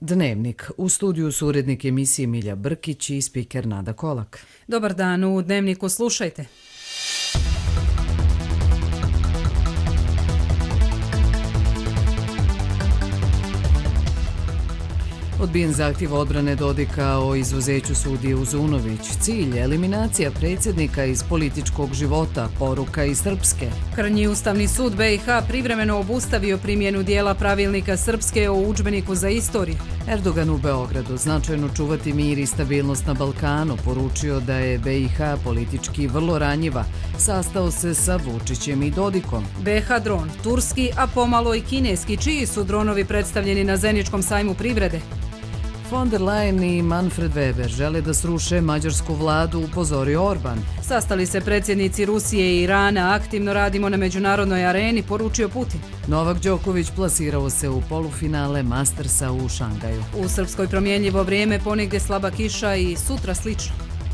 Dnevnik. U studiju su urednik emisije Milja Brkić i spiker Nada Kolak. Dobar dan, u Dnevniku slušajte. Odbijen zahtjev odbrane Dodika o izuzeću sudije Uzunović. Cilj, eliminacija predsjednika iz političkog života, poruka iz Srpske. Krnji Ustavni sud BiH privremeno obustavio primjenu dijela pravilnika Srpske o udžbeniku za istoriju. Erdogan u Beogradu značajno čuvati mir i stabilnost na Balkanu, poručio da je BiH politički vrlo ranjiva. Sastao se sa Vučićem i Dodikom. BiH dron, turski, a pomalo i kineski. Čiji su dronovi predstavljeni na Zeničkom sajmu privrede? Von der Leyen i Manfred Weber žele da sruše mađarsku vladu, upozorio Orban. Sastali se predsjednici Rusije i Irana, aktivno radimo na međunarodnoj areni, poručio Putin. Novak Đoković plasirao se u polufinale Mastersa u Šangaju. U Srpskoj promjenljivo vrijeme, ponegdje slaba kiša i sutra slično.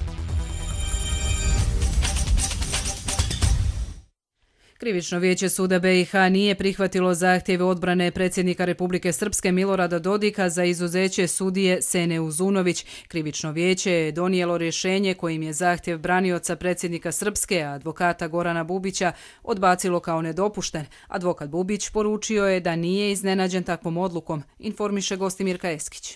Krivično vijeće suda BiH nije prihvatilo zahtjeve odbrane predsjednika Republike Srpske Milorada Dodika za izuzeće sudije Sene Uzunović. Krivično vijeće je donijelo rješenje kojim je zahtjev branioca predsjednika Srpske, advokata Gorana Bubića, odbacilo kao nedopušten. Advokat Bubić poručio je da nije iznenađen takvom odlukom, informiše Gostimirka Eskić.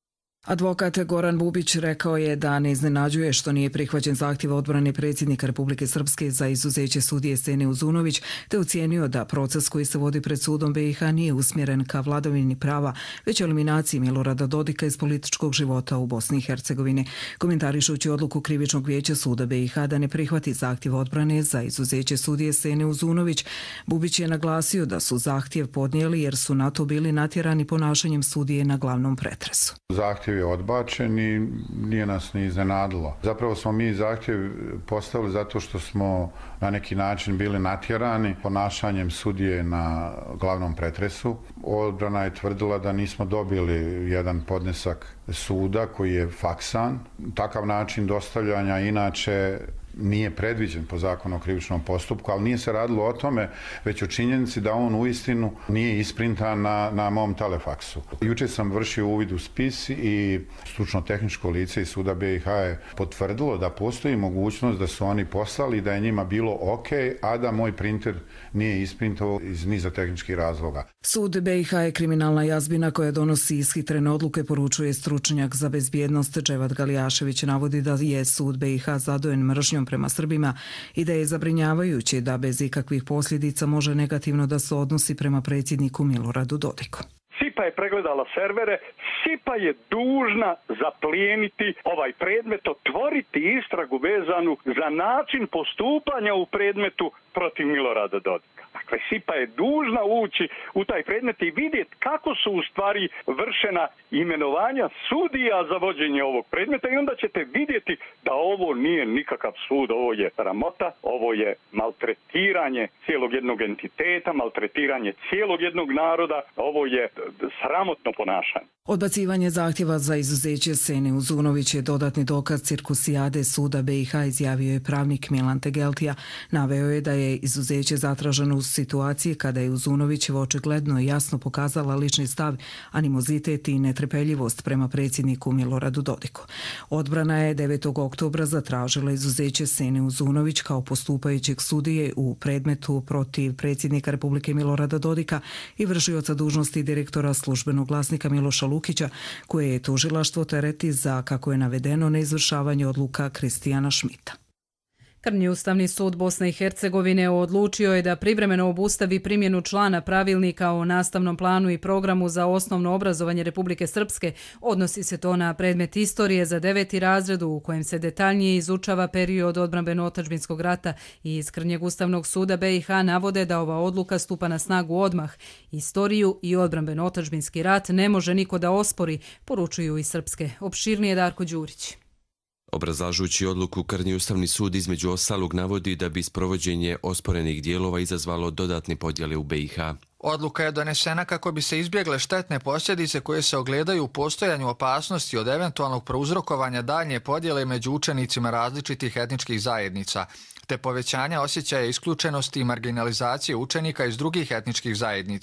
Advokat Goran Bubić rekao je da ne iznenađuje što nije prihvaćen zahtjev odbrane predsjednika Republike Srpske za izuzeće sudije Sene Uzunović, te ocijenio da proces koji se vodi pred sudom BiH nije usmjeren ka vladavini prava, već eliminaciji Milorada Dodika iz političkog života u Bosni i Hercegovini. Komentarišući odluku Krivičnog vijeća suda BiH da ne prihvati zahtjev odbrane za izuzeće sudije Sene Uzunović, Bubić je naglasio da su zahtjev podnijeli jer su na to bili natjerani ponašanjem sudije na glavnom pretresu. Zahtjev je odbačen i nije nas ni iznenadilo. Zapravo smo mi zahtjev postavili zato što smo na neki način bili natjerani ponašanjem sudije na glavnom pretresu. Odbrana je tvrdila da nismo dobili jedan podnesak suda koji je faksan. Takav način dostavljanja inače nije predviđen po zakonu o krivičnom postupku, ali nije se radilo o tome, već o činjenici da on uistinu nije isprintan na mom telefaksu. Jučer sam vršio uvid u spis i stručno-tehničko lice iz suda BiH je potvrdilo da postoji mogućnost da su oni poslali, da je njima bilo ok, a da moj printer nije isprintao iz niza tehničkih razloga. Sud BiH je kriminalna jazbina koja donosi ishitrene odluke, poručuje stručnjak za bezbjednost Dževad Galijašević. Navodi da je sud BiH zadojen mržnjom prema Srbima i da je zabrinjavajuće da bez ikakvih posljedica može negativno da se odnosi prema predsjedniku Miloradu Dodiku. SIPA je pregledala servere, SIPA je dužna zaplijeniti ovaj predmet, otvoriti istragu vezanu za način postupanja u predmetu protiv Milorada Dodika. Dakle, SIPA je dužna ući u taj predmet i vidjeti kako su u stvari vršena imenovanja sudija za vođenje ovog predmeta i onda ćete vidjeti da ovo nije nikakav sud, ovo je sramota, ovo je maltretiranje cijelog jednog entiteta, maltretiranje cijelog jednog naroda, ovo je sramotno ponašanje. Odbacivanje zahtjeva za izuzeće Sene Uzunović je dodatni dokaz cirkusijade suda BiH, izjavio je pravnik Milan Tegeltija. Naveo je da je izuzeće zatraženo u situaciji kada je Uzunović očigledno i jasno pokazala lični stav, animozitet i netrpeljivost prema predsjedniku Miloradu Dodiku. Odbrana je 9. oktobra zatražila izuzeće Sene Uzunović kao postupajućeg sudije u predmetu protiv predsjednika Republike Milorada Dodika i vršioca dužnosti direktora Službenog glasnika Miloša Lukića, koje je tužilaštvo tereti za, kako je navedeno, neizvršavanje odluka Kristijana Šmita. Krnji Ustavni sud Bosne i Hercegovine odlučio je da privremeno obustavi primjenu člana pravilnika o nastavnom planu i programu za osnovno obrazovanje Republike Srpske. Odnosi se to na predmet istorije za 9. razred u kojem se detaljnije izučava period odbrambeno-otadžbinskog rata i iz Krnjeg Ustavnog suda BiH navode da ova odluka stupa na snagu odmah. Istoriju i odbrambeno-otadžbinski rat ne može niko da ospori, poručuju iz Srpske. Opširnije Darko Đurić. Obrazlažući odluku, Krnji Ustavni sud između ostalog navodi da bi sprovođenje osporenih dijelova izazvalo dodatne podjele u BiH. Odluka je donesena kako bi se izbjegle štetne posljedice koje se ogledaju u postojanju opasnosti od eventualnog prouzrokovanja daljnje podjele među učenicima različitih etničkih zajednica, te povećanja osjećaja isključenosti i marginalizacije učenika iz drugih etničkih zajednica.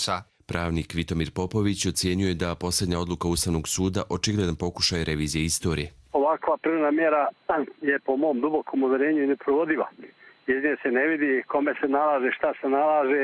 Pravnik Vitomir Popović ocjenjuje da posljednja odluka Ustavnog suda očigledan pokušaj revizije istorije. Ovakva privremena mjera je po mom dubokom uverenju i neprovodiva. Iz nje se ne vidi kome se nalaže, šta se nalaže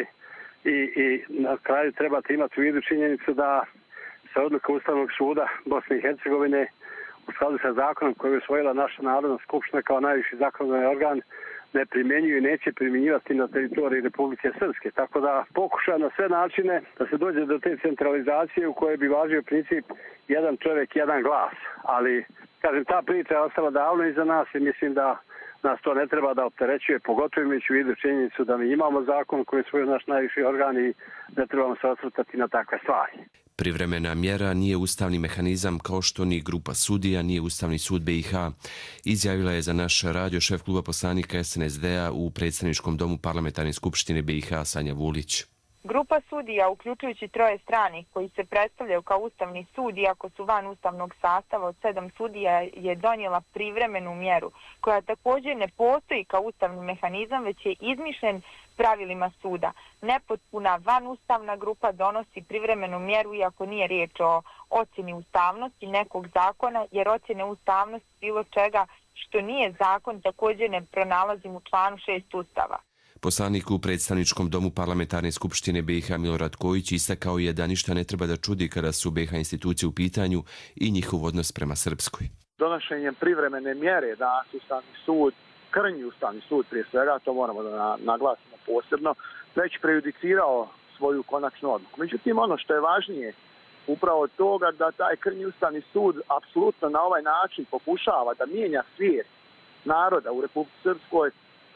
i na kraju trebate imati u vidu činjenicu da se odluka Ustavnog suda Bosne i Hercegovine u skladu sa zakonom koji je usvojila naša Narodna skupština kao najviši zakonodavni organ ne primjenjuju i neće primjenjivati na teritoriji Republike Srpske. Tako da pokuša na sve načine da se dođe do te centralizacije u kojoj bi važio princip jedan čovjek, jedan glas. Ali, kažem, ta priča je ostala davno iza nas i mislim da nas to ne treba da opterećuje, pogotovo imajući u vidu činjenicu da mi imamo zakon koji je svoj naš najviši organ i ne trebamo se osvrtati na takve stvari. Privremena mjera nije ustavni mehanizam kao što ni grupa sudija nije Ustavni sud BiH, izjavila je za naš radio šef kluba poslanika SNSD-a u predstavničkom domu parlamentarne skupštine BiH Sanja Vulić. Grupa sudija, uključujući 3 stranih koji se predstavljaju kao Ustavni sud, iako su van ustavnog sastava od 7 sudija, je donijela privremenu mjeru, koja također ne postoji kao ustavni mehanizam, već je izmišljen pravilima suda. Nepotpuna vanustavna grupa donosi privremenu mjeru, iako nije riječ o ocjeni ustavnosti nekog zakona, jer ocjene ustavnosti bilo čega što nije zakon također ne pronalazim u članu 6 Ustava. Poslanik u predstavničkom domu parlamentarne skupštine BiH Milorad Kojić istakao je da ništa ne treba da čudi kada su BiH institucije u pitanju i njihov odnos prema Srpskoj. Donošenjem privremene mjere da Ustavni sud, krnji Ustavni sud prije svega, to moramo da naglasimo posebno, već prejudicirao svoju konačnu odluku. Međutim, ono što je važnije upravo toga da taj krnji Ustavni sud apsolutno na ovaj način pokušava da mijenja svijest naroda u Republici Srpskoj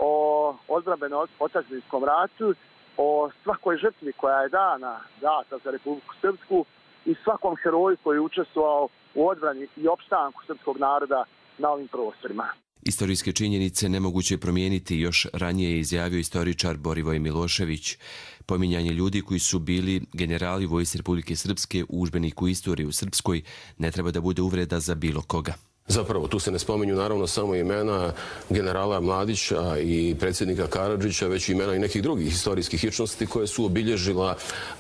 o odbrambenom otadžbinskom ratu, o svakoj žrtvi koja je data za Republiku Srpsku i svakom heroju koji je učestvovao u odbrani i opstanku srpskog naroda na ovim prostorima. Istorijske činjenice nemoguće je promijeniti, još ranije je izjavio istoričar Borivoj Milošević. Pominjanje ljudi koji su bili generali Vojske Republike Srpske u udžbeniku istorije u Srpskoj ne treba da bude uvreda za bilo koga. Zapravo, tu se ne spominju naravno samo imena generala Mladića i predsjednika Karadžića, već imena i nekih drugih historijskih ličnosti koje su obilježila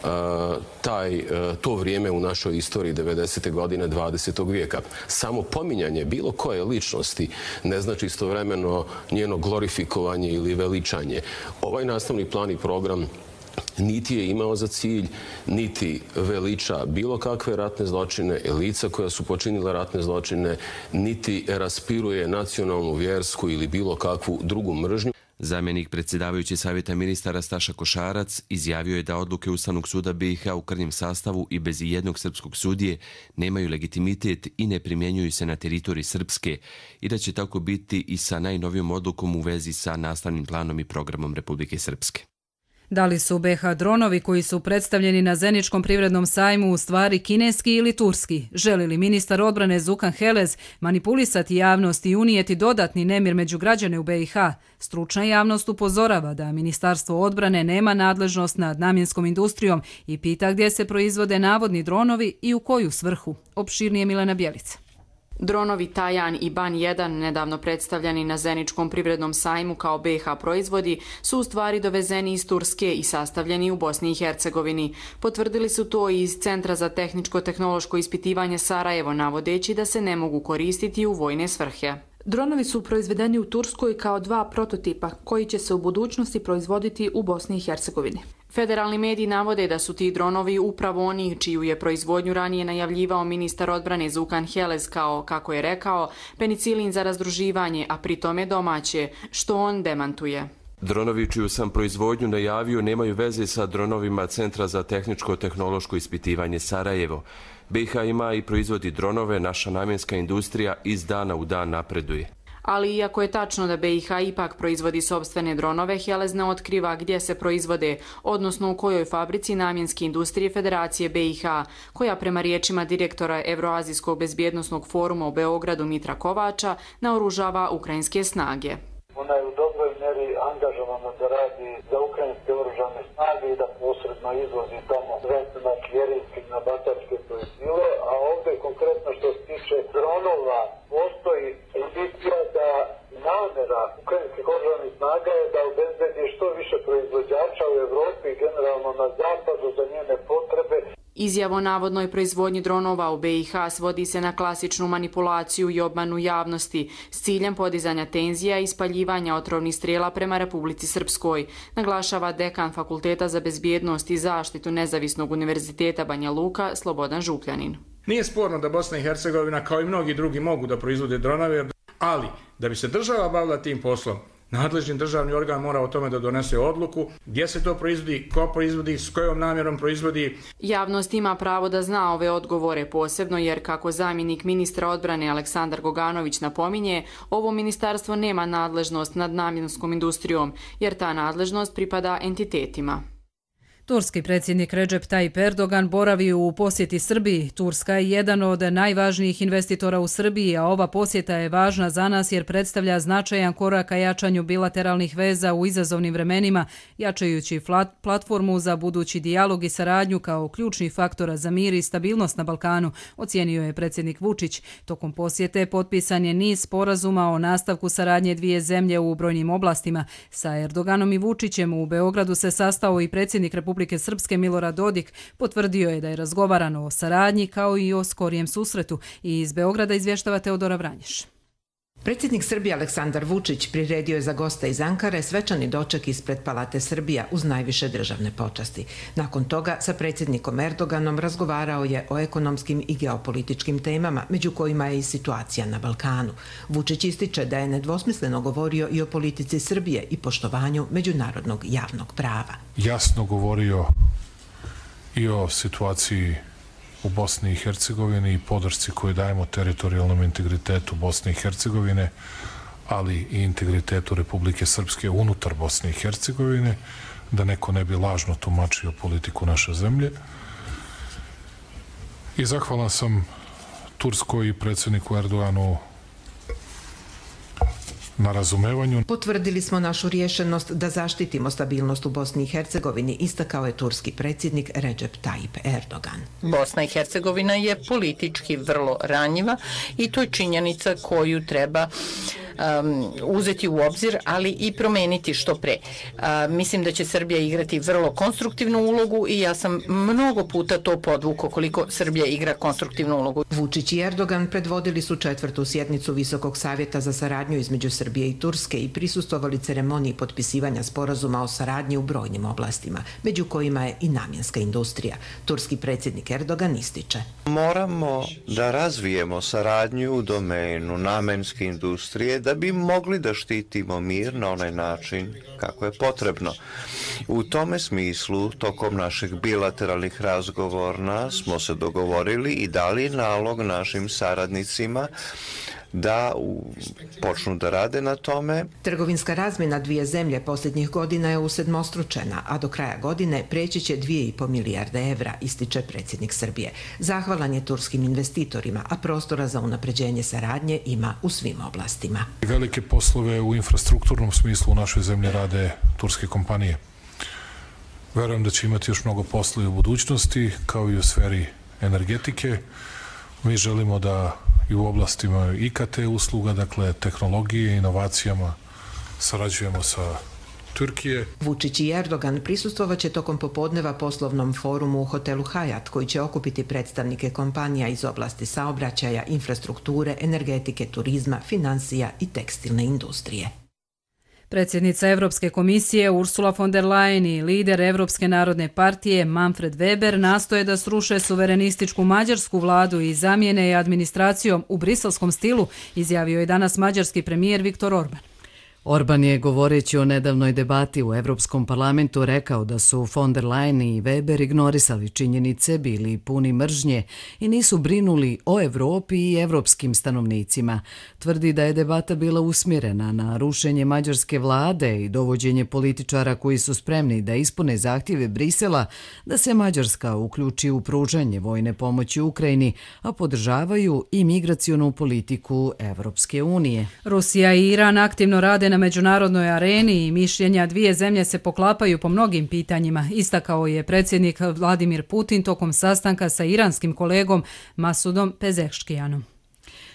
to vrijeme u našoj istoriji 90. godine 20. vijeka. Samo pominjanje bilo koje ličnosti ne znači istovremeno njeno glorifikovanje ili veličanje. Ovaj nastavni plan i program niti je imao za cilj, niti veliča bilo kakve ratne zločine, lica koja su počinila ratne zločine, niti raspiruje nacionalnu, vjersku ili bilo kakvu drugu mržnju. Zamjenik predsjedavajući savjeta ministara Staša Košarac izjavio je da odluke Ustavnog suda BiH u krnjem sastavu i bez jednog srpskog sudije nemaju legitimitet i ne primjenjuju se na teritoriji Srpske i da će tako biti i sa najnovijom odlukom u vezi sa nastavnim planom i programom Republike Srpske. Da li su BiH dronovi koji su predstavljeni na Zeničkom privrednom sajmu u stvari kineski ili turski? Želi li ministar odbrane Zukan Helez manipulisati javnost i unijeti dodatni nemir među građane u BiH? Stručna javnost upozorava da Ministarstvo odbrane nema nadležnost nad namjenskom industrijom i pita gdje se proizvode navodni dronovi i u koju svrhu. Opširnije Milena Bjelica. Dronovi Tajan i Ban 1, nedavno predstavljani na Zeničkom privrednom sajmu kao BiH proizvodi, su u stvari dovezeni iz Turske i sastavljeni u Bosni i Hercegovini. Potvrdili su to i iz Centra za tehničko-tehnološko ispitivanje Sarajevo, navodeći da se ne mogu koristiti u vojne svrhe. Dronovi su proizvedeni u Turskoj kao 2 prototipa koji će se u budućnosti proizvoditi u Bosni i Hercegovini. Federalni mediji navode da su ti dronovi upravo oni čiju je proizvodnju ranije najavljivao ministar odbrane Zukan Helez kao, kako je rekao, penicilin za razdruživanje, a pri tome domaće, što on demantuje. Dronovi čiju sam proizvodnju najavio nemaju veze sa dronovima Centra za tehničko-tehnološko ispitivanje Sarajevo. BiH ima i proizvodi dronove, naša namjenska industrija iz dana u dan napreduje. Ali iako je tačno da BiH ipak proizvodi sopstvene dronove, Helez ne otkriva gdje se proizvode, odnosno u kojoj fabrici namjenske industrije Federacije BiH, koja prema riječima direktora Evroazijskog bezbjednosnog foruma u Beogradu Mitra Kovača naoružava ukrajinske snage. Ona je u dobroj mjeri angažovana da radi za ukrajinske oružane snage i da posredno izvozi tamo prvenstveno artiljerijske i nabatačke projektile, a ovdje konkretno što se tiče dronova postoji indicija da namjera ukrajinskih oružanih snaga je da obezbedi što više proizvođača u Evropi i generalno na zapadu za njene potrebe Izjava o navodnoj proizvodnji dronova u BiH svodi se na klasičnu manipulaciju i obmanu javnosti s ciljem podizanja tenzija i spaljivanja otrovnih strijela prema Republici Srpskoj, naglašava dekan Fakulteta za bezbjednost i zaštitu Nezavisnog univerziteta Banja Luka Slobodan Župljanin. Nije sporno da Bosna i Hercegovina kao i mnogi drugi mogu da proizvode dronove, ali da bi se država bavila tim poslom, nadležni državni organ mora o tome da donese odluku gdje se to proizvodi, ko proizvodi, s kojom namjerom proizvodi. Javnost ima pravo da zna ove odgovore posebno jer, kako zamjenik ministra odbrane Aleksandar Goganović napominje, ovo ministarstvo nema nadležnost nad namjenskom industrijom jer ta nadležnost pripada entitetima. Turski predsjednik Recep Tayyip Erdogan boravi u posjeti Srbiji. Turska je jedan od najvažnijih investitora u Srbiji, a ova posjeta je važna za nas jer predstavlja značajan korak ka jačanju bilateralnih veza u izazovnim vremenima, jačajući platformu za budući dijalog i saradnju kao ključnih faktora za mir i stabilnost na Balkanu, ocijenio je predsjednik Vučić. Tokom posjete potpisan je niz sporazuma o nastavku saradnje dvije zemlje u brojnim oblastima. Sa Erdoganom i Vučićem u Beogradu se sastao i predsjednik Republike Srpske Milorad Dodik. Potvrdio je da je razgovarano o saradnji kao i o skorijem susretu. I iz Beograda izvještava Teodora Vranješ. Predsjednik Srbije Aleksandar Vučić priredio je za gosta iz Ankare svečani doček ispred Palate Srbija uz najviše državne počasti. Nakon toga sa predsjednikom Erdoganom razgovarao je o ekonomskim i geopolitičkim temama, među kojima je i situacija na Balkanu. Vučić ističe da je nedvosmisleno govorio i o politici Srbije i poštovanju međunarodnog javnog prava. Jasno govorio i o situaciji u Bosni i Hercegovini i podršci koju dajemo teritorijalnom integritetu Bosne i Hercegovine, ali i integritetu Republike Srpske unutar Bosne i Hercegovine, da neko ne bi lažno tumačio politiku naše zemlje. I zahvalan sam Turskoj i predsjedniku Erdoganu na razumevanju. Potvrdili smo našu rješenost da zaštitimo stabilnost u Bosni i Hercegovini, istakao je turski predsjednik Recep Tayyip Erdogan. Bosna i Hercegovina je politički vrlo ranjiva i to je činjenica koju treba uzeti u obzir, ali i promeniti što pre. Mislim da će Srbija igrati vrlo konstruktivnu ulogu i ja sam mnogo puta to podvukao koliko Srbija igra konstruktivnu ulogu. Vučić i Erdogan predvodili su 4. sjednicu Visokog savjeta za saradnju između Srbije i Turske i prisustvovali ceremoniji potpisivanja sporazuma o saradnji u brojnim oblastima, među kojima je i namjenska industrija. Turski predsjednik Erdogan ističe: Moramo da razvijemo saradnju u domenu namenske industrije da bi mogli da štitimo mir na onaj način kako je potrebno. U tome smislu, tokom naših bilateralnih razgovora smo se dogovorili i dali nalog našim saradnicima da počnu da rade na tome. Trgovinska razmjena dvije zemlje posljednjih godina je usedmostručena, a do kraja godine preći će 2,5 milijarde evra, ističe predsjednik Srbije. Zahvalan je turskim investitorima, a prostora za unapređenje saradnje ima u svim oblastima. Velike poslove u infrastrukturnom smislu u našoj zemlji rade turske kompanije. Verujem da će imati još mnogo posla i u budućnosti, kao i u sferi energetike. Mi želimo da i u oblastima IKT usluga, dakle tehnologije i inovacijama sarađujemo sa Turkije. Vučić i Erdogan prisustvovaće tokom popodneva poslovnom forumu u hotelu Hajat, koji će okupiti predstavnike kompanija iz oblasti saobraćaja, infrastrukture, energetike, turizma, finansija i tekstilne industrije. Predsjednica Evropske komisije Ursula von der Leyen i lider Evropske narodne partije Manfred Weber nastoje da sruše suverenističku mađarsku vladu i zamijene je administracijom u briselskom stilu, izjavio je danas mađarski premijer Viktor Orban. Orban je, govoreći o nedavnoj debati u Evropskom parlamentu, rekao da su von der Leyen i Weber ignorisali činjenice, bili puni mržnje i nisu brinuli o Evropi i evropskim stanovnicima. Tvrdi da je debata bila usmjerena na rušenje mađarske vlade i dovođenje političara koji su spremni da ispune zahtjeve Brisela da se Mađarska uključi u pružanje vojne pomoći Ukrajini, a podržavaju i migracionu politiku Evropske unije. Rusija i Iran aktivno rade na međunarodnoj areni i mišljenja dvije zemlje se poklapaju po mnogim pitanjima, istakao je predsjednik Vladimir Putin tokom sastanka sa iranskim kolegom Masudom Pezeškijanom.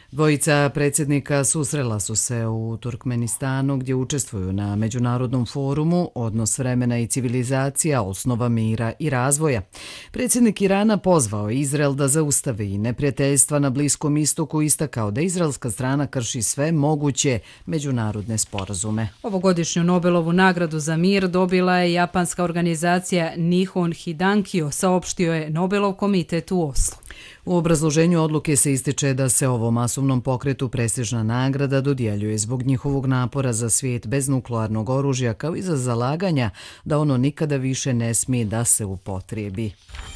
Dvojica predsjednika susrela su se u Turkmenistanu gdje učestvuju na međunarodnom forumu Odnos vremena i civilizacija, osnova mira i razvoja. Predsjednik Irana pozvao Izrael da zaustavi neprijateljstva na Bliskom istoku i istakao da izraelska strana krši sve moguće međunarodne sporazume. Ovogodišnju Nobelovu nagradu za mir dobila je japanska organizacija Nihon Hidankyo, saopštio je Nobelov komitet u Oslu. U obrazloženju odluke se ističe da se ovom masovnom pokretu prestižna nagrada dodjeljuje zbog njihovog napora za svijet bez nuklearnog oružja, kao i za zalaganja da ono nikada više ne smije da se upotrijebi.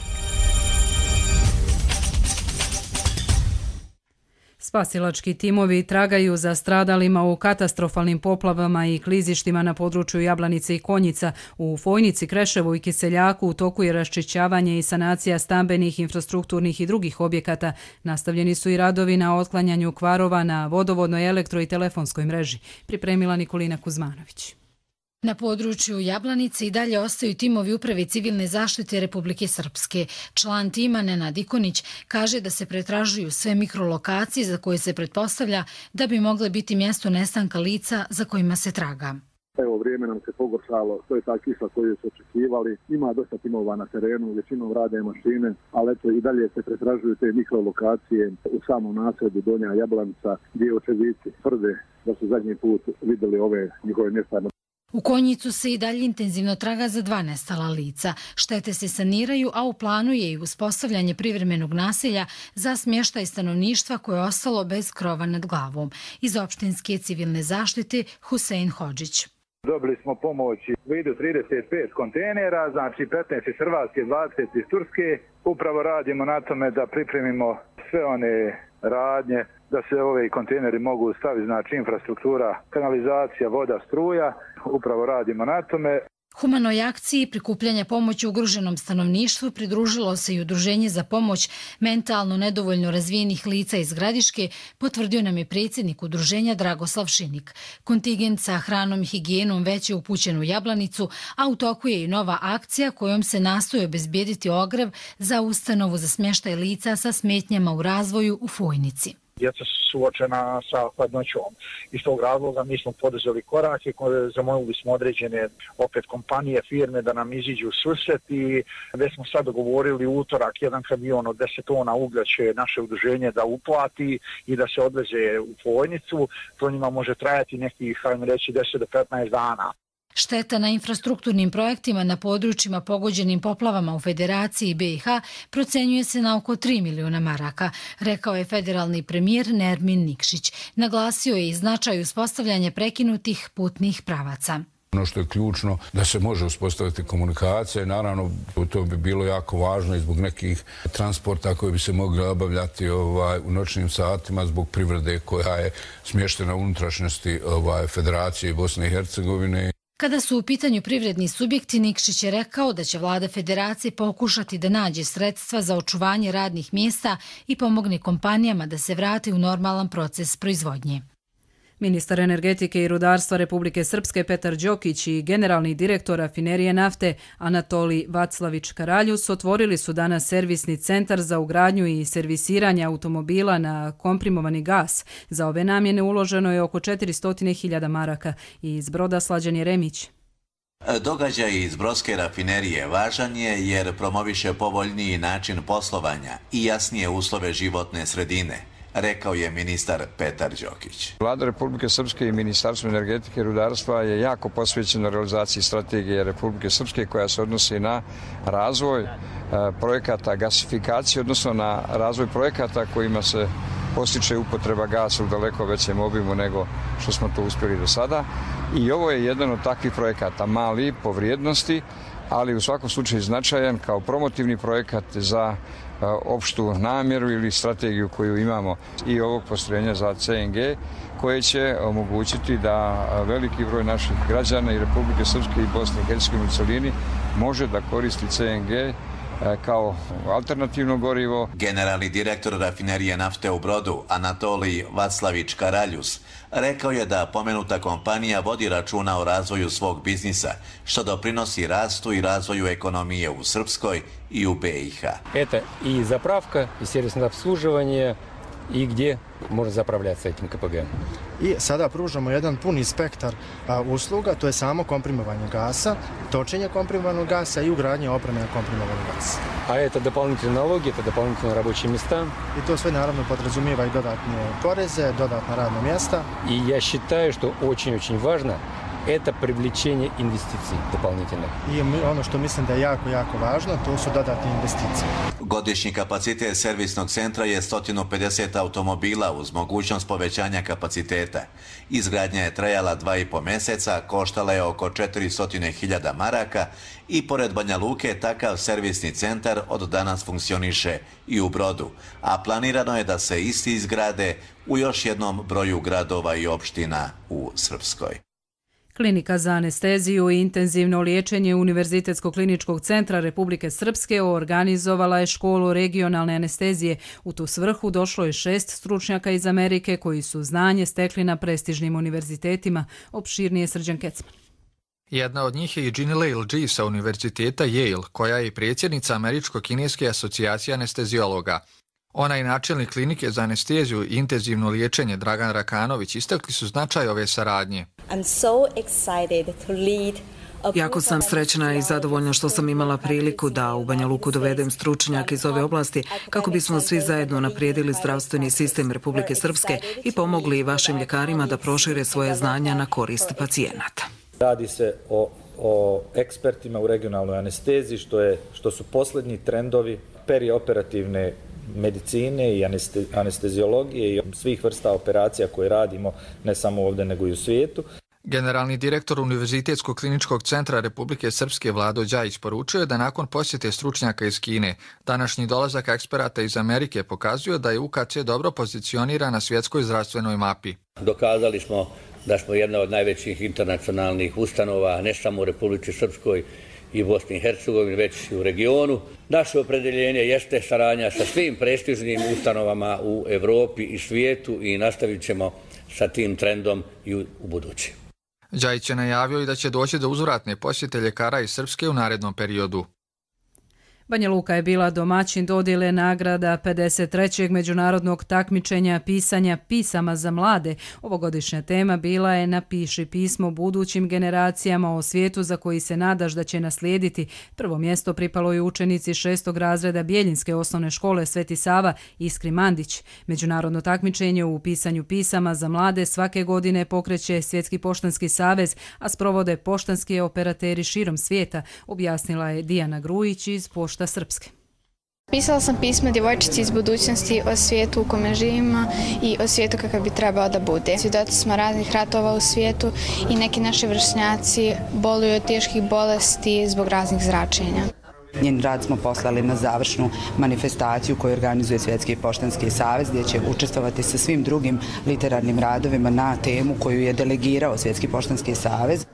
Spasilački timovi tragaju za stradalima u katastrofalnim poplavama i klizištima na području Jablanice i Konjica. U Fojnici, Kreševu i Kiseljaku u toku je raščišćavanje i sanacija stambenih, infrastrukturnih i drugih objekata. Nastavljeni su i radovi na otklanjanju kvarova na vodovodnoj, elektro i telefonskoj mreži. Pripremila Nikolina Kuzmanović. Na području Jablanice i dalje ostaju timovi Uprave civilne zaštite Republike Srpske. Član tima Nenad Ikonić kaže da se pretražuju sve mikrolokacije za koje se pretpostavlja da bi mogle biti mjesto nestanka lica za kojima se traga. Evo, vrijeme nam se pogoršalo, to je ta kiša koju su očekivali. Ima dosta timova na terenu, većinom rade mašine, ali eto i dalje se pretražuju te mikrolokacije u samom naselju Donja Jablanica, gdje očevici tvrde da su zadnji put vidjeli ove njihove mjesta. U Konjicu se i dalje intenzivno traga za 2 nestala lica. Štete se saniraju, a u planu je i uspostavljanje privremenog naselja za smještaj stanovništva koje je ostalo bez krova nad glavom. Iz opštinske civilne zaštite Husein Hodžić. Dobili smo pomoć u vidu 35 kontejnera, znači 15 iz Hrvatske, 20 iz Turske. Upravo radimo na tome da pripremimo sve one radnje, da se ove kontejneri mogu staviti, znači infrastruktura, kanalizacija, voda, struja. Upravo radimo na tome. Humanoj akciji prikupljanja pomoći ugroženom stanovništvu pridružilo se i Udruženje za pomoć mentalno nedovoljno razvijenih lica iz Gradiške, potvrdio nam je predsjednik udruženja Dragoslav Šinik. Kontingent sa hranom i higijenom već je upućen u Jablanicu, a u toku je i nova akcija kojom se nastoji obezbijediti ogrev za ustanovu za smještaj lica sa smetnjama u razvoju u Fojnici. Djeca su suočena sa hladnoćom. Iz tog razloga mi smo poduzeli korake, zamolili smo određene opet kompanije, firme da nam iziđu u susret i već smo sad dogovorili utorak jedan kamion od 10 tona uglja će naše udruženje da uplati i da se odveze u Fojnicu. To njima može trajati nekih, hajmo reći, 10 do 15 dana. Šteta na infrastrukturnim projektima na područjima pogođenim poplavama u Federaciji BiH procenjuje se na oko 3 miliona maraka, rekao je federalni premijer Nermin Nikšić. Naglasio je i značaj uspostavljanja prekinutih putnih pravaca. Ono što je ključno da se može uspostaviti komunikacija, naravno to bi bilo jako važno i zbog nekih transporta koji bi se mogli obavljati u noćnim satima zbog privrede koja je smještena u unutrašnjosti Federacije Bosne i Hercegovine. Kada su u pitanju privredni subjekti, Nikšić je rekao da će vlada Federacije pokušati da nađe sredstva za očuvanje radnih mjesta i pomogne kompanijama da se vrate u normalan proces proizvodnje. Ministar energetike i rudarstva Republike Srpske Petar Đokić i generalni direktor rafinerije nafte Anatolij Vaclavić Karaljus otvorili su danas servisni centar za ugradnju i servisiranje automobila na komprimovani gas. Za ove namjene uloženo je oko 400.000 maraka. Iz Broda Slađan Jeremić. Događaj iz Brodske rafinerije važan je jer promoviše povoljniji način poslovanja i jasnije uslove životne sredine, rekao je ministar Petar Đokić. Vlada Republike Srpske i Ministarstvo energetike i rudarstva je jako posvećeno realizaciji strategije Republike Srpske koja se odnosi na razvoj projekata gasifikacije, odnosno na razvoj projekata kojima se postiče upotreba gasa u daleko većem obimu nego što smo to uspjeli do sada. I ovo je jedan od takvih projekata, mali po vrijednosti, ali u svakom slučaju značajan kao promotivni projekat za opštu namjeru ili strategiju koju imamo i ovog postrojenja za CNG, koje će omogućiti da veliki broj naših građana i Republike Srpske i Bosne i Hercegovine u celini može da koristi CNG kao alternativno gorivo. Generalni direktor rafinerije nafte u Brodu, Anatolij Vaclavić Karaljus, rekao je da pomenuta kompanija vodi računa o razvoju svog biznisa, što doprinosi rastu i razvoju ekonomije u Srpskoj i u BiH. Это и заправка, и сервисное обслуживание, i gdje može zapravljati sa tim KPG-om. I sada pružamo jedan puni spektar usluga, to je samo komprimovanje gasa, točenje komprimovanog gasa i ugradnje opreme na komprimovanog gasa. A это дополнительные налоги, это дополнительные рабочие места. I to sve naravno podrazumijeva i dodatne poreze, dodatna radna mjesta. И я считаю, что очень-очень важно это привлечение инвестиций дополнительных. I ono što mislim da je jako važno, to su dodatne investicije. Godišnji kapacitet servisnog centra je 150 automobila uz mogućnost povećanja kapaciteta. Izgradnja je trajala 2,5 mjeseca, koštala je oko 400.000 maraka i pored Banja Luke takav servisni centar od danas funkcioniše i u Brodu, a planirano je da se isti izgrade u još jednom broju gradova i opština u Srpskoj. Klinika za anesteziju i intenzivno liječenje Univerzitetskog kliničkog centra Republike Srpske organizovala je školu regionalne anestezije. U tu svrhu došlo je 6 stručnjaka iz Amerike koji su znanje stekli na prestižnim univerzitetima. Opširnije Srđan Kecman. Jedna od njih je i Ginny Lale sa Univerziteta Yale, koja je predsjednica Američko-kineske asocijacije anesteziologa. Ona i načelnik klinike za anesteziju i intenzivno liječenje Dragan Rakanović istakli su značaj ove saradnje. Jako sam srećna i zadovoljna što sam imala priliku da u Banja Luku dovedem stručnjake iz ove oblasti kako bismo svi zajedno naprijedili zdravstveni sistem Republike Srpske i pomogli vašim ljekarima da prošire svoje znanja na korist pacijenata. Radi se o ekspertima u regionalnoj anesteziji, što su posljednji trendovi perioperativne medicine i anesteziologije i svih vrsta operacija koje radimo ne samo ovdje nego i u svijetu. Generalni direktor Univerzitetskog kliničkog centra Republike Srpske Vlado Đajić poručio je da nakon posjete stručnjaka iz Kine, današnji dolazak eksperata iz Amerike pokazuje da je UKC dobro pozicioniran na svjetskoj zdravstvenoj mapi. Dokazali smo da smo jedna od najvećih internacionalnih ustanova, ne samo u Republici Srpskoj i Bosni i Hercegovini, već i u regionu. Naše opredeljenje jeste saradnja sa svim prestižnim ustanovama u Evropi i svijetu i nastavit ćemo sa tim trendom i u budući. Đajić je najavio i da će doći do uzvratne posjete ljekara iz Srpske u narednom periodu. Banja Luka je bila domaćin dodjele nagrada 53. međunarodnog takmičenja pisanja pisama za mlade. Ovogodišnja tema bila je Napiši pismo budućim generacijama o svijetu za koji se nadaš da će naslijediti. Prvo mjesto pripalo je učenici 6. razreda Bjeljinske osnovne škole Sveti Sava Iskri Mandić. Međunarodno takmičenje u pisanju pisama za mlade svake godine pokreće Svjetski poštanski savez, a sprovode poštanski operateri širom svijeta, objasnila je Dijana Grujić iz Pošta Srpske. Pisala sam pisma djevojčici iz budućnosti o svijetu u kome živimo i o svijetu kakav bi trebao da bude. Svjedoci smo raznih ratova u svijetu i neki naši vršnjaci boluju od teških bolesti zbog raznih zračenja. Njen rad smo poslali na završnu manifestaciju koju organizuje Svjetski poštanski savez, gdje će učestvovati sa svim drugim literarnim radovima na temu koju je delegirao Svjetski poštanski savez.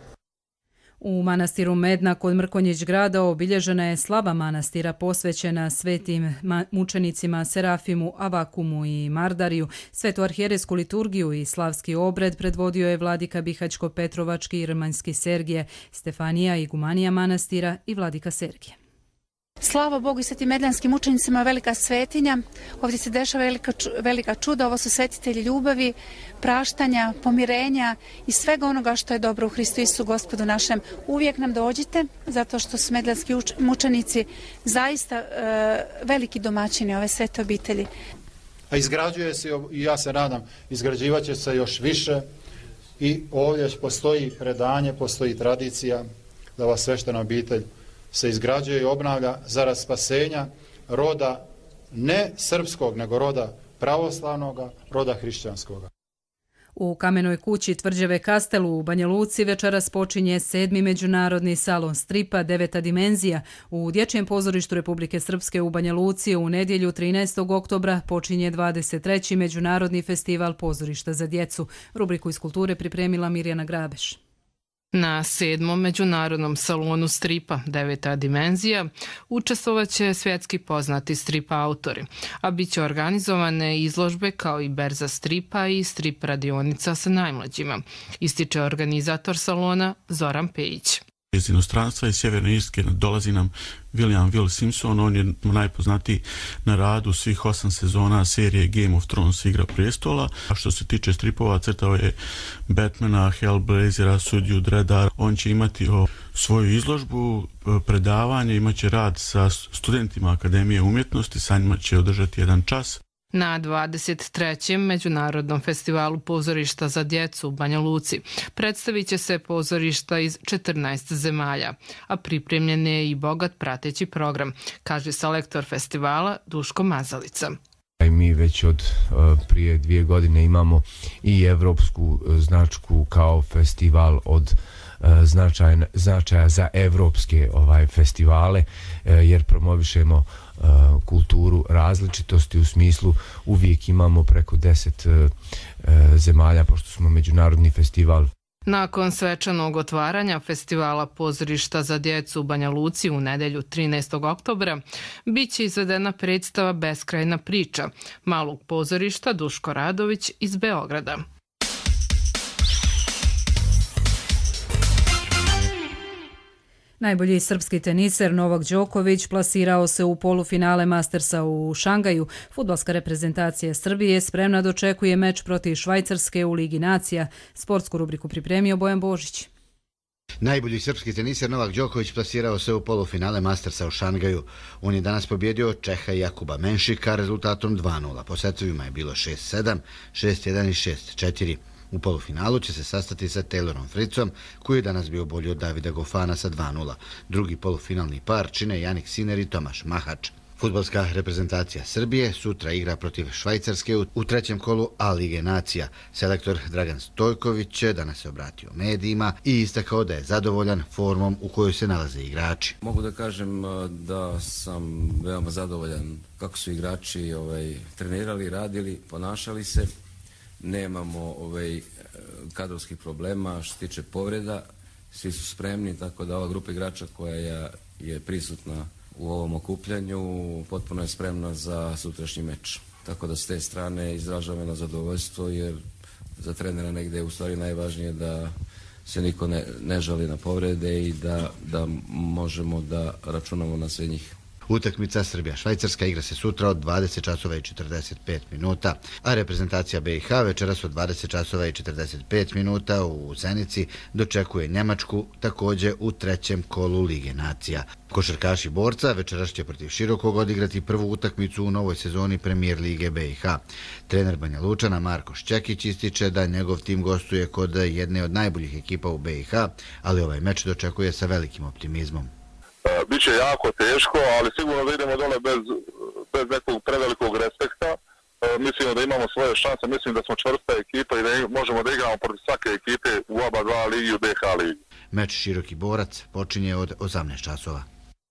U manastiru Medna kod Mrkonjić grada obilježena je slava manastira posvećena svetim mučenicima Serafimu, Avakumu i Mardariju. Svetu arhijeresku liturgiju i slavski obred predvodio je vladika Bihaćko-Petrovački i Rmanjski Sergije, Stefanija igumanija manastira i vladika Sergije. Slava Bogu i svetim medljanskim učenicima, velika svetinja. Ovdje se dešava velika čuda. Ovo su svetitelji ljubavi, praštanja, pomirenja i svega onoga što je dobro u Hristu Isusu Gospodu našem. Uvijek nam dođite, zato što su medljanski mučenici zaista veliki domaćini ove svete obitelji. A izgrađuje se, i ja se nadam, izgrađivat će se još više i ovdje postoji predanje, postoji tradicija da ova sveštena obitelj se izgrađuje i obnavlja zarad spasenja roda ne srpskog, nego roda pravoslavnoga, roda hrišćanskoga. U Kamenoj kući Tvrđave Kastelu u Banja Luci večeras počinje 7. međunarodni salon stripa 9. dimenzija. U Dječjem pozorištu Republike Srpske u Banja Luci u nedjelju 13. oktobra počinje 23. međunarodni festival pozorišta za djecu. Rubriku iz kulture pripremila Mirjana Grabeš. Na 7. međunarodnom salonu stripa 9. dimenzija učestvovat će svjetski poznati strip autori, a bit će organizovane izložbe kao i berza stripa i strip radionica sa najmlađima, ističe organizator salona Zoran Pejić. Iz inostranstva iz Sjeverne Irske dolazi nam William Will Simpson, on je najpoznatiji na radu svih 8 sezona serije Game of Thrones, Igra prestola. A što se tiče stripova, crtao je Batmana, Hellblazera, Sudiju Dredda. On će imati svoju izložbu, predavanje, imaće rad sa studentima Akademije umjetnosti, sa njima će održati jedan čas. Na 23. Međunarodnom festivalu pozorišta za djecu u Banja Luci predstavit će se pozorišta iz 14 zemalja, a pripremljen je i bogat prateći program, kaže selektor festivala Duško Mazalica. Mi već od prije 2 godine imamo i evropsku značku kao festival od značaja za evropske festivale, jer promovišemo kulturu različitosti u smislu uvijek imamo preko 10 zemalja pošto smo međunarodni festival. Nakon svečanog otvaranja festivala pozorišta za djecu u Banja Luci u nedjelju 13. oktobra biće izvedena predstava Beskrajna priča malog pozorišta Duško Radović iz Beograda. Najbolji srpski teniser Novak Đoković plasirao se u polufinale Mastersa u Šangaju. Fudbalska reprezentacija Srbije spremna dočekuje meč protiv Švajcarske u Ligi nacija. Sportsku rubriku pripremio Bojan Božić. Najbolji srpski teniser Novak Đoković plasirao se u polufinale Mastersa u Šangaju. On je danas pobjedio Čeha Jakuba Menšika rezultatom 2-0. Po setovima je bilo 6-7, 6-1 i 6-4. U polufinalu će se sastati sa Taylorom Fritzom, koji je danas bio bolji od Davida Gofana sa 2-0. Drugi polufinalni par čine Janik Sinner i Tomaš Mahač. Fudbalska reprezentacija Srbije sutra igra protiv Švajcarske u trećem kolu A Lige nacija. Selektor Dragan Stojković danas se obratio medijima i istakao da je zadovoljan formom u kojoj se nalaze igrači. Mogu da kažem da sam veoma zadovoljan kako su igrači trenirali, radili, ponašali se. Nemamo kadrovskih problema što se tiče povreda, svi su spremni, tako da ova grupa igrača koja je prisutna u ovom okupljanju potpuno je spremna za sutrašnji meč. Tako da s te strane izražavam na zadovoljstvo, jer za trenera negdje je u stvari najvažnije da se niko ne žali na povrede i da možemo da računamo na sve njih. Utakmica Srbija-Švajcarska igra se sutra od 20 časova i 45 minuta, a reprezentacija BiH večeras od 20 časova i 45 minuta u Zenici dočekuje Njemačku također u trećem kolu Lige nacija. Košarkaši Borca večeras će protiv Širokog odigrati prvu utakmicu u novoj sezoni Premijer Lige BiH. Trener Banja Lučana Marko Šćekić ističe da njegov tim gostuje kod jedne od najboljih ekipa u BiH, ali ovaj meč dočekuje sa velikim optimizmom. Biće jako teško, ali sigurno da idemo dole bez nekog prevelikog respekta. Mislimo da imamo svoje šanse, mislim da smo čvrsta ekipa i da možemo da igramo protiv svake ekipe u oba dva ligi, u BiH ligi. Meč Široki Borac počinje od 18 časova.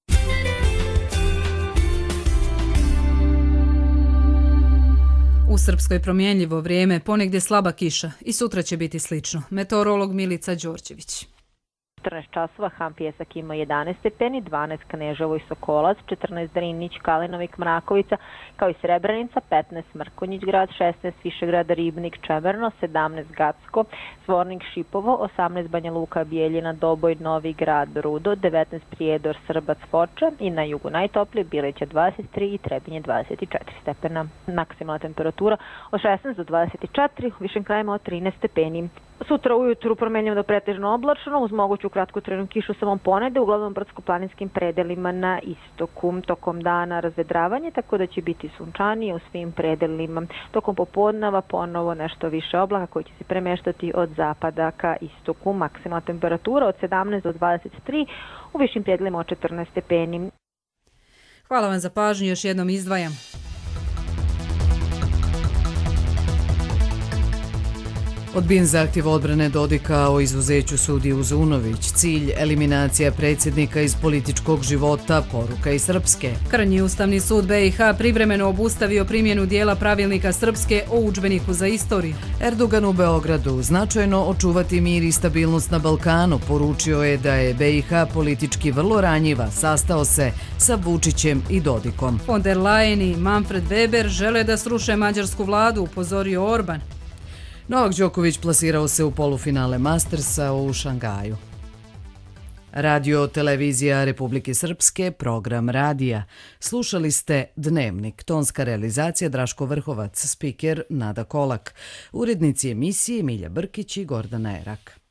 U Srpskoj promjenljivo vrijeme, ponegdje slaba kiša i sutra će biti slično. Meteorolog Milica Đorđević. 14 časova Ham Pjesak ima 11 stepeni, 12 Kneževo i Sokolac, 14 Drinić, Kalinovik, Mrakovica, kao i Srebrenica, 15 Mrkonjić grad, 16 Višegrad, Ribnik, Čemerno, 17 Gacko, Zvornik, Šipovo, 18 Banja Luka, Bijeljina, Doboj, Novi grad, Rudo, 19 Prijedor, Srbac, Foča i na jugu najtoplije Bileća 23 i Trebinje 24 stepena. Maksimalna temperatura od 16 do 24, u višim krajima od 13 stepeni. Sutra ujutru promenljivo do pretežno oblačno, uz moguću kratkotrajnu kišu samo ponede, uglavnom brdsko-planinskim predelima na istoku. Tokom dana razvedravanje, tako da će biti sunčanije u svim predelima. Tokom popodneva ponovo nešto više oblaka koji će se premeštati od zapada ka istoku. Maksimalna temperatura od 17 do 23, u višim predelima od 14 stepeni. Hvala vam za pažnju, još jednom izdvajam. Odbijen zahtjev odbrane Dodika o izuzeću sudije Uzunović, cilj eliminacija predsjednika iz političkog života, poruka iz Srpske. Krnji Ustavni sud BiH privremeno obustavio primjenu dijela pravilnika Srpske o udžbeniku za istoriju. Erdogan u Beogradu značajno očuvati mir i stabilnost na Balkanu, poručio je da je BiH politički vrlo ranjiva, sastao se sa Vučićem i Dodikom. Von der Leyen i Manfred Weber žele da sruše mađarsku vladu, upozorio Orban. Novak Đoković plasirao se u polufinale Mastersa u Šangaju. Radio Televizija Republike Srpske, program radija. Slušali ste Dnevnik, tonska realizacija Draško Vrhovac, spiker Nada Kolak, urednici emisije Milja Brkić i Gordana Erak.